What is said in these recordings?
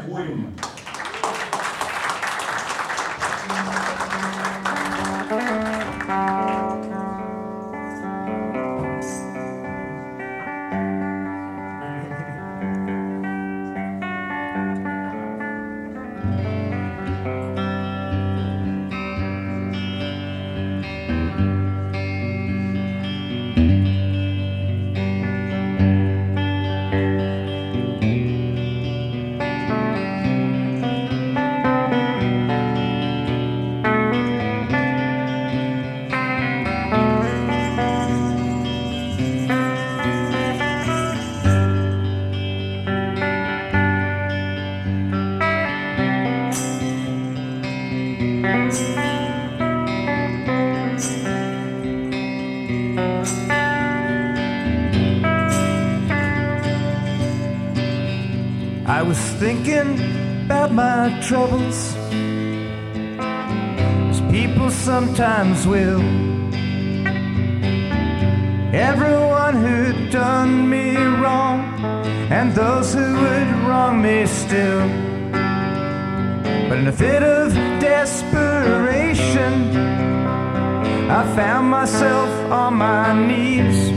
Requiem. I was thinking about my troubles, as people sometimes will. Everyone who'd done me wrong, and those who would wrong me still. But in a fit of desperation, I found myself on my knees,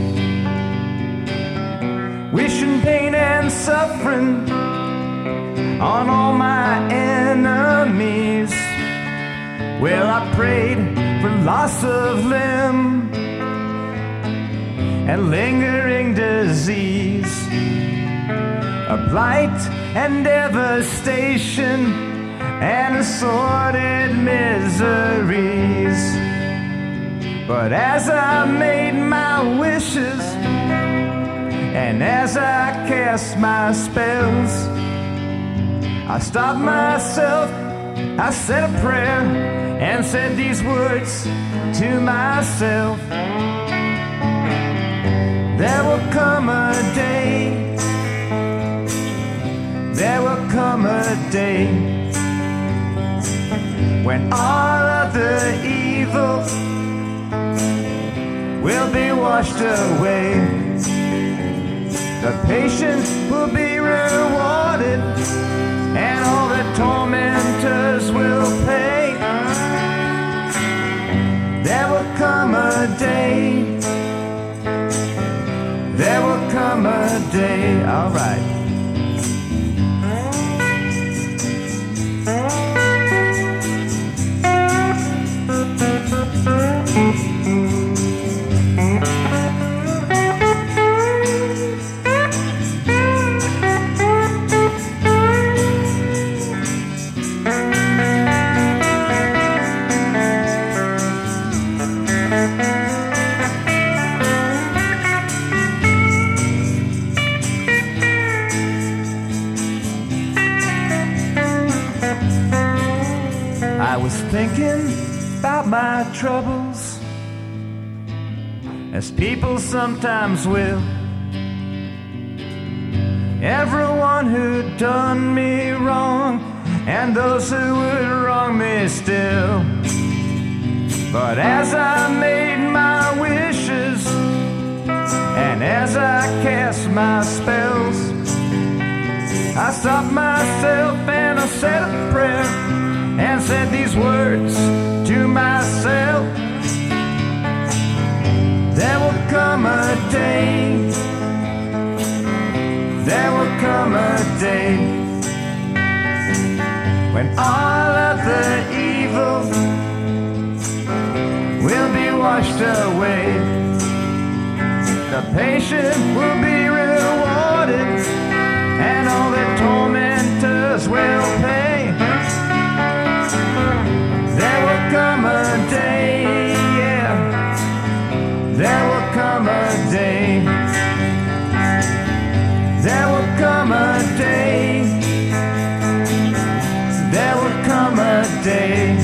wishing pain and suffering on all my enemies. Well, I prayed for loss of limb and lingering disease, a blight and devastation and assorted miseries. But as I made my wishes and as I cast my spells, I stopped myself, I said a prayer and said these words to myself. There will come a day, there will come a day when all of the evil will be washed away. The patient will be rewarded, and all the tormentors will pay. There will come a day, there will come a day. All right. I was thinking about my troubles, as people sometimes will. Everyone who'd done me wrong, and those who would wrong me still. But as I made my wishes, and as I cast my spells, I stopped myself and I said a prayer and said these words to myself. There will come a day, there will come a day when all of the evil will be washed away. The patient will be rewarded, and all the tormentors will pay. There will come a day, yeah, there will come a day. There will come a day, there will come a day.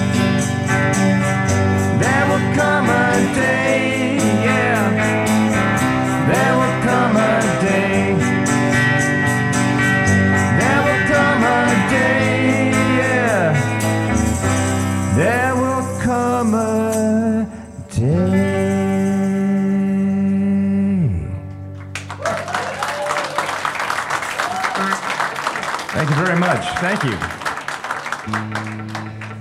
There will come a day, yeah, there will come a much. Thank you.